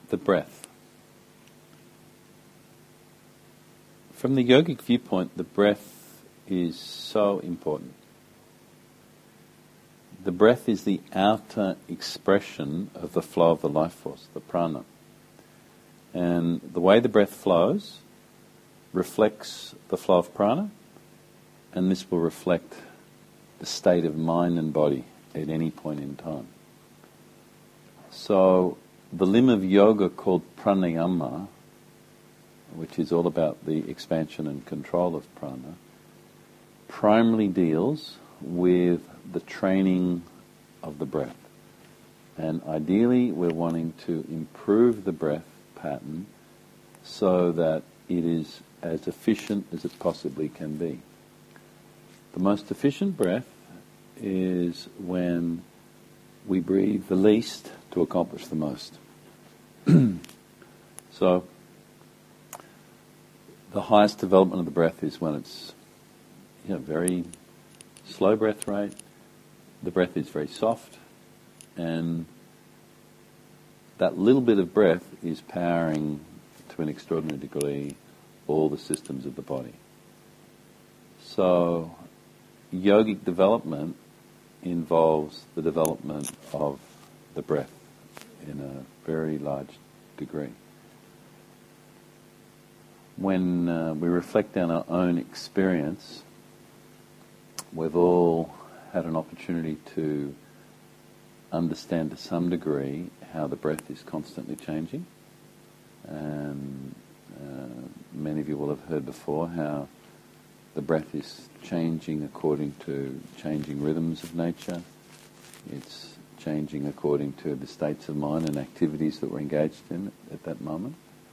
The breath. From the yogic viewpoint, the breath is so important. The breath is the outer expression of the flow of the life force, the prana. And the way the breath flows reflects the flow of prana, and this will reflect the state of mind and body at any point in time. So the limb of yoga called pranayama, which is all about the expansion and control of prana, primarily deals with the training of the breath. And ideally we're wanting to improve the breath pattern so that it is as efficient as it possibly can be. The most efficient breath is when we breathe the least to accomplish the most. So the highest development of the breath is when it's very slow breath rate, the breath is very soft, and that little bit of breath is powering to an extraordinary degree all the systems of the body. So yogic development involves the development of the breath in a very large degree. When we reflect on our own experience, we've all had an opportunity to understand to some degree how the breath is constantly changing. And many of you will have heard before how the breath is changing according to changing rhythms of nature. It's changing according to the states of mind and activities that we're engaged in at that moment.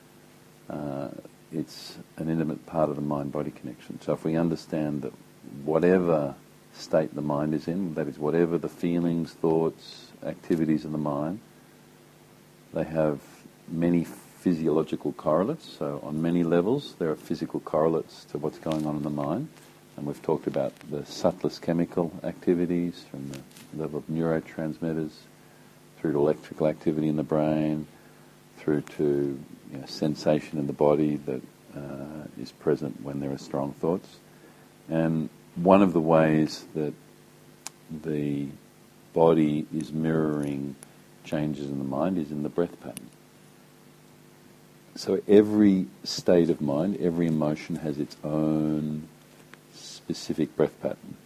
It's an intimate part of the mind-body connection. So if we understand that whatever state the mind is in, that is whatever the feelings, thoughts, activities of the mind, they have many physiological correlates. So on many levels there are physical correlates to what's going on in the mind. And we've talked about the subtlest chemical activities from the level of neurotransmitters through to electrical activity in the brain, through to sensation in the body that is present when there are strong thoughts. And one of the ways that the body is mirroring changes in the mind is in the breath pattern. So every state of mind, every emotion has its own specific breath pattern.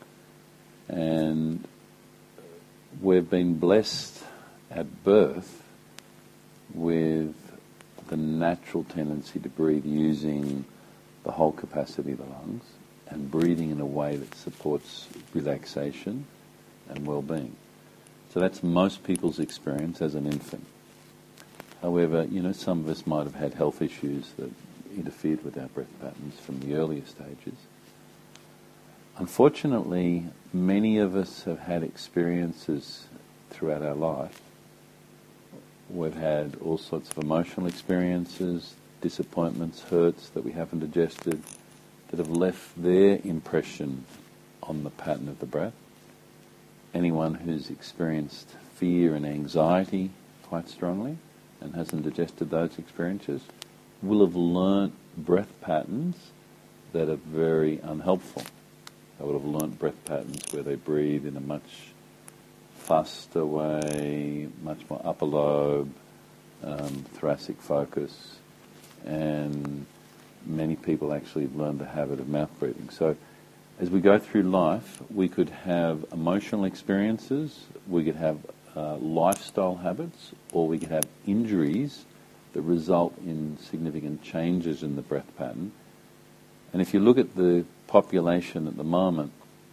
And we've been blessed at birth with the natural tendency to breathe using the whole capacity of the lungs and breathing in a way that supports relaxation and well-being. So that's most people's experience as an infant. However, some of us might have had health issues that interfered with our breath patterns from the earlier stages. Unfortunately, many of us have had experiences throughout our life. We've had all sorts of emotional experiences, disappointments, hurts that we haven't digested, that have left their impression on the pattern of the breath. Anyone who's experienced fear and anxiety quite strongly and hasn't digested those experiences will have learnt breath patterns that are very unhelpful. They would have learnt breath patterns where they breathe in a much faster way, much more upper lobe, thoracic focus, and many people actually learn the habit of mouth breathing. So as we go through life, we could have emotional experiences, we could have lifestyle habits, or we could have injuries that result in significant changes in the breath pattern. And if you look at the population at the moment,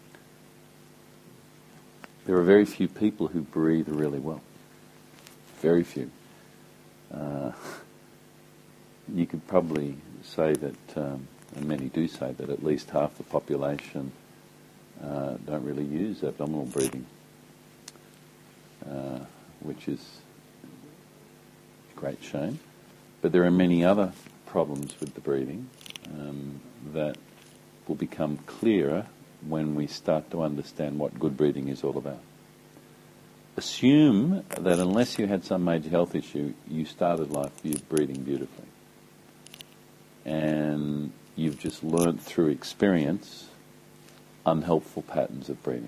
there are very few people who breathe really well. Very few. You could probably say that, and many do say that at least half the population don't really use abdominal breathing, which is a great shame. But there are many other problems with the breathing that will become clearer when we start to understand what good breathing is all about. A assume that unless you had some major health issue, you started life breathing beautifully. And you've just learnt through experience unhelpful patterns of breathing.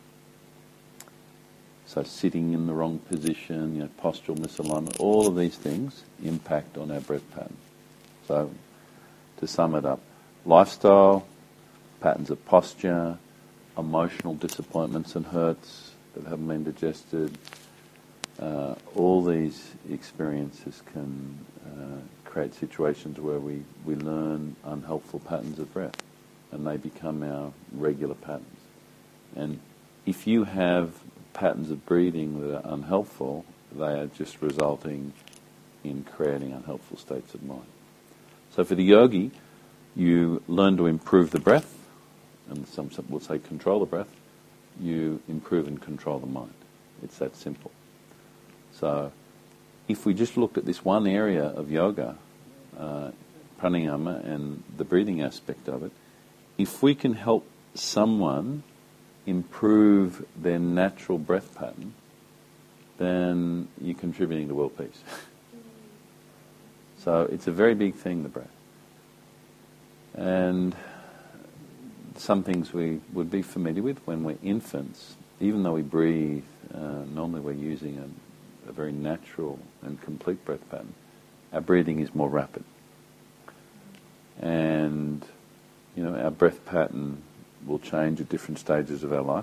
So sitting in the wrong position, postural misalignment, all of these things impact on our breath pattern. So to sum it up, lifestyle, patterns of posture, emotional disappointments and hurts that haven't been digested, all these experiences can create situations where we learn unhelpful patterns of breath, and they become our regular patterns. And if you have patterns of breathing that are unhelpful, they are just resulting in creating unhelpful states of mind. So for the yogi, you learn to improve the breath, and some will say control the breath. You improve and control the mind. It's that simple. So if we just looked at this one area of yoga, pranayama, and the breathing aspect of it, if we can help someone improve their natural breath pattern, then you're contributing to world peace. So it's a very big thing, the breath. And some things we would be familiar with when we're infants. Even though we breathe, normally we're using a very natural and complete breath pattern. Our breathing is more rapid. And, our breath pattern will change at different stages of our life.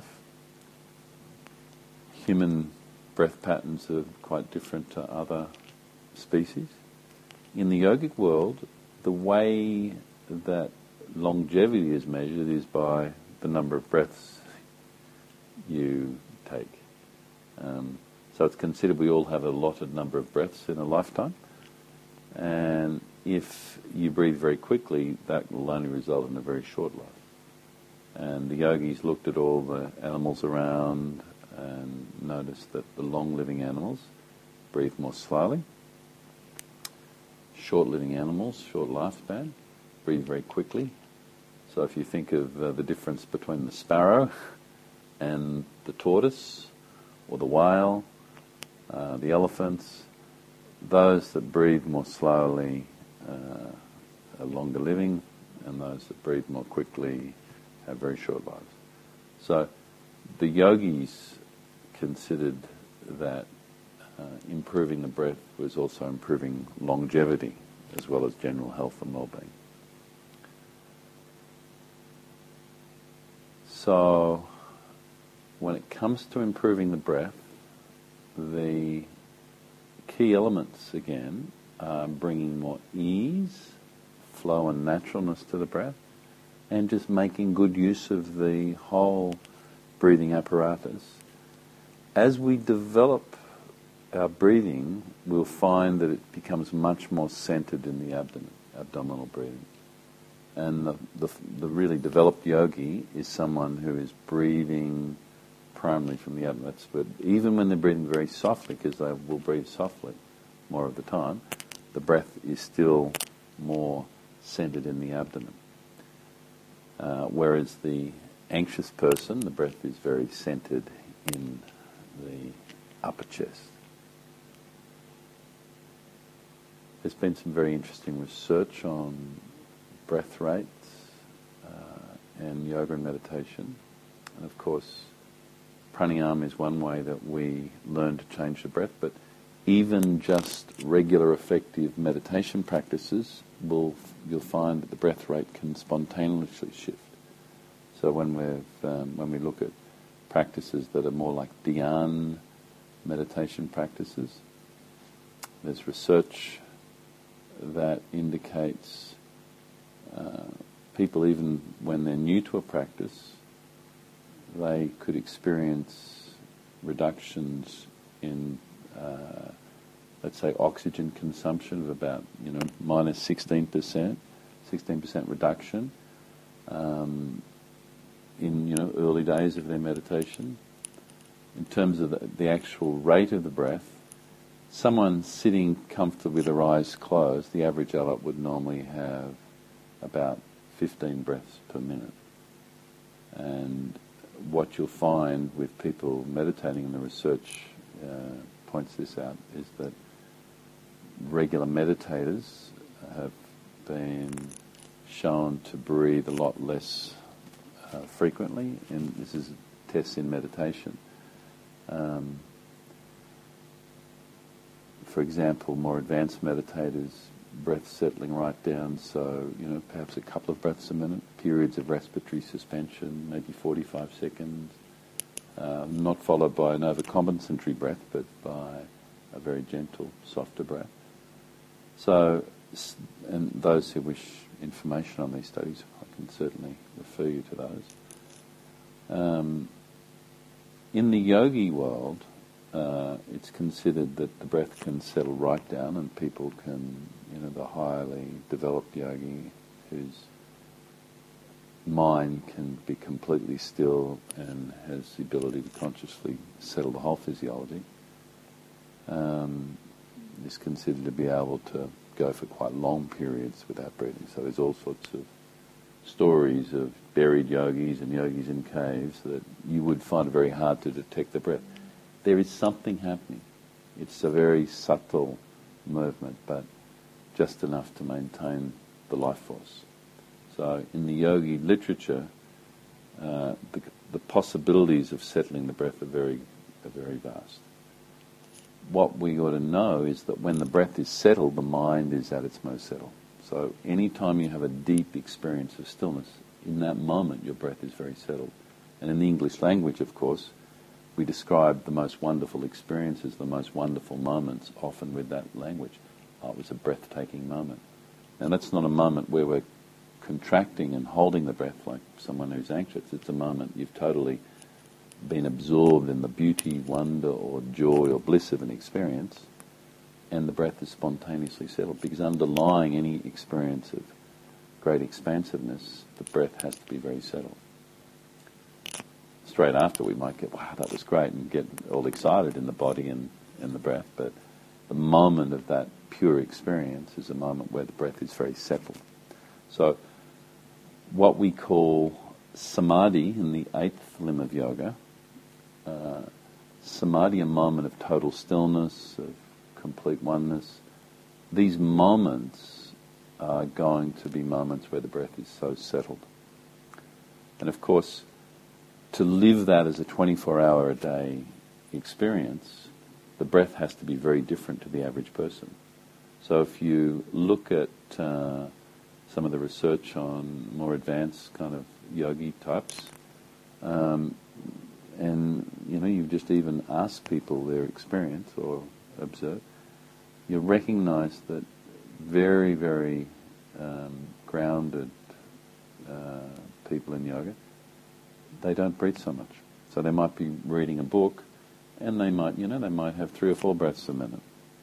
Human breath patterns are quite different to other species. In the yogic world, the way that longevity is measured is by the number of breaths you take. So it's considered we all have a allotted number of breaths in a lifetime. And if you breathe very quickly, that will only result in a very short life. And the yogis looked at all the animals around and noticed that the long-living animals breathe more slowly. Short-living animals, short lifespan, breathe very quickly. So if you think of the difference between the sparrow and the tortoise, or the whale, the elephants, those that breathe more slowly are longer living, and those that breathe more quickly have very short lives. So the yogis considered that improving the breath was also improving longevity as well as general health and well-being. So when it comes to improving the breath, the key elements again are bringing more ease, flow and naturalness to the breath, and just making good use of the whole breathing apparatus. As we develop our breathing, we'll find that it becomes much more centered in the abdomen, abdominal breathing. And the really developed yogi is someone who is breathing primarily from the abdomen. But even when they're breathing very softly, because they will breathe softly more of the time, the breath is still more centered in the abdomen. Whereas the anxious person, the breath is very centered in the upper chest. There's been some very interesting research on breath rates and yoga and meditation. And of course, pranayama is one way that we learn to change the breath, but even just regular effective meditation practices you'll find that the breath rate can spontaneously shift. So when we look at practices that are more like dhyan meditation practices, there's research that indicates people, even when they're new to a practice, they could experience reductions in, let's say, oxygen consumption of about, minus 16% reduction in, early days of their meditation. In terms of the actual rate of the breath, someone sitting comfortably with their eyes closed, the average adult would normally have about 15 breaths per minute. And what you'll find with people meditating, and the research points this out, is that regular meditators have been shown to breathe a lot less frequently, and this is tests in meditation. For example, more advanced meditators, breath settling right down, so perhaps a couple of breaths a minute, periods of respiratory suspension, maybe 45 seconds, not followed by an overcompensatory breath, but by a very gentle, softer breath. So, and those who wish information on these studies, I can certainly refer you to those. In the yogi world, it's considered that the breath can settle right down, and people can, the highly developed yogi whose mind can be completely still and has the ability to consciously settle the whole physiology, is considered to be able to go for quite long periods without breathing. So there's all sorts of stories of buried yogis and yogis in caves that you would find it very hard to detect the breath. There is something happening. It's a very subtle movement, but just enough to maintain the life force. So in the yogi literature, the possibilities of settling the breath are very vast. What we ought to know is that when the breath is settled, the mind is at its most settled. So any time you have a deep experience of stillness, in that moment your breath is very settled. And in the English language, of course, we describe the most wonderful experiences, the most wonderful moments, often with that language. Oh, it was a breathtaking moment. Now that's not a moment where we're contracting and holding the breath like someone who's anxious. It's a moment you've totally been absorbed in the beauty, wonder, or joy or bliss of an experience, and the breath is spontaneously settled, because underlying any experience of great expansiveness, the breath has to be very settled. Straight after we might get, wow, that was great, and get all excited in the body and the breath, but the moment of that pure experience is a moment where the breath is very settled. So what we call samadhi in the eighth limb of yoga, samadhi, a moment of total stillness, of complete oneness, these moments are going to be moments where the breath is so settled. And of course, to live that as a 24-hour-a-day experience, the breath has to be very different to the average person. So if you look at some of the research on more advanced kind of yogi types, and you've just even asked people their experience or observe, you recognise that very, very grounded people in yoga, they don't breathe so much. So they might be reading a book, and they might have 3 or 4 breaths a minute.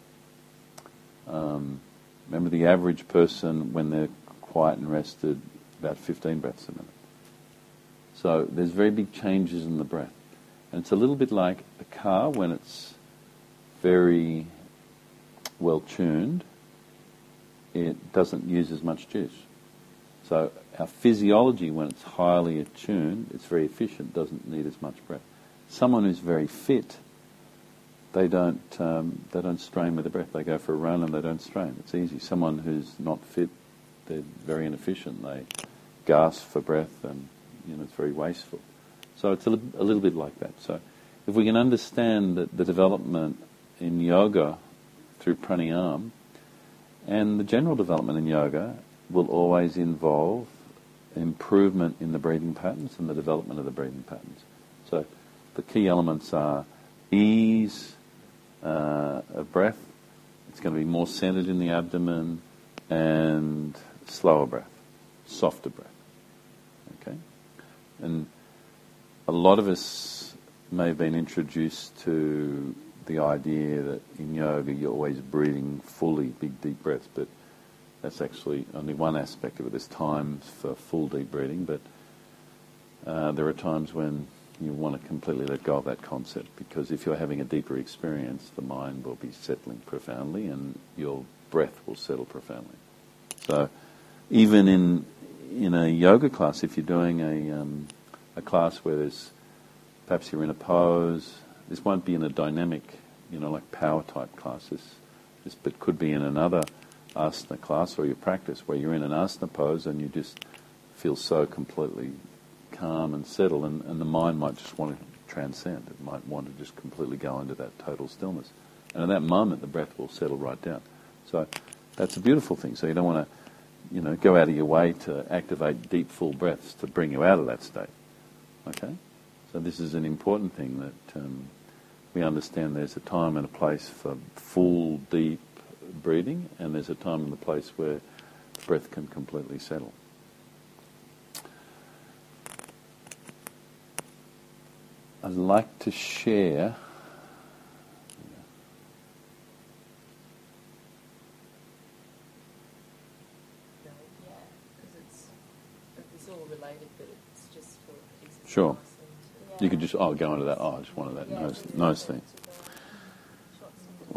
Remember, the average person, when they're quiet and rested, about 15 breaths a minute. So there's very big changes in the breath. And it's a little bit like a car when it's very well tuned, it doesn't use as much juice. So our physiology, when it's highly attuned, it's very efficient, doesn't need as much breath. Someone who's very fit, they don't strain with the breath. They go for a run and they don't strain. It's easy. Someone who's not fit, they're very inefficient. They gasp for breath, and it's very wasteful. So it's a little bit like that. So if we can understand that the development in yoga through pranayama and the general development in yoga will always involve improvement in the breathing patterns and the development of the breathing patterns. So the key elements are ease of breath. It's going to be more centered in the abdomen, and slower breath, softer breath. Okay? And a lot of us may have been introduced to the idea that in yoga you're always breathing fully, big deep breaths, but that's actually only one aspect of it. There's times for full deep breathing, but there are times when you want to completely let go of that concept, because if you're having a deeper experience, the mind will be settling profoundly and your breath will settle profoundly. So even in a yoga class, if you're doing a class where there's, perhaps you're in a pose, this won't be in a dynamic like power type classes. But could be in another asana class or your practice where you're in an asana pose and you just feel so completely calm and settled, and the mind might just want to transcend. It might want to just completely go into that total stillness. And in that moment, the breath will settle right down. So that's a beautiful thing. So you don't want to, go out of your way to activate deep, full breaths to bring you out of that state. Okay? So this is an important thing that we understand there's a time and a place for full, deep breathing, and there's a time and a place where the breath can completely settle. I'd like to share it's all related, but it's just for Sure. You could just, go into that, I just wanted that nose thing.